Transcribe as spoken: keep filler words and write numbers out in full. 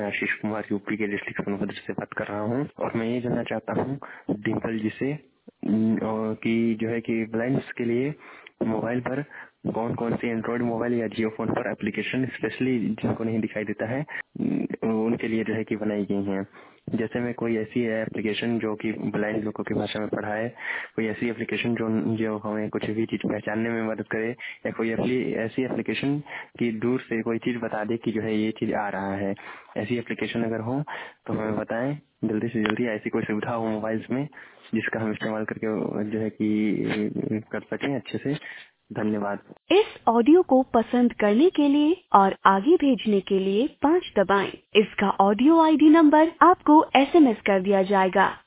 आशीष Kumar UP के district Sonbhadra से बात कर रहा हूँ और मैं ये जानना चाहता हूँ डिम्पल जी से न, और कि जो है कि ब्लाइंड्स के लिए मोबाइल पर कौन कौन सी एंड्रॉइड मोबाइल या जियो फोन पर एप्लीकेशन स्पेशली जिनको नहीं दिखाई देता है न, उनके लिए जो है कि बनाई गई हैं। जैसे में कोई ऐसी एप्लीकेशन जो कि ब्लाइंड लोगों की भाषा में पढ़ाए, कोई ऐसी एप्लीकेशन जो जो हमें कुछ भी चीज पहचानने में मदद करे, या कोई ऐसी एप्लीकेशन की दूर से कोई चीज बता दे कि जो है ये चीज आ रहा है। ऐसी एप्लीकेशन अगर हो तो हमें बताएं जल्दी से जल्दी। ऐसी कोई सुविधा हो मोबाइल्स में जिसका हम इस्तेमाल करके जो है कि कर सकें अच्छे से। धन्यवाद। इस ऑडियो को पसंद करने के लिए और आगे भेजने के लिए पाँच दबाएं। इसका ऑडियो आईडी नंबर आपको एसएमएस कर दिया जाएगा।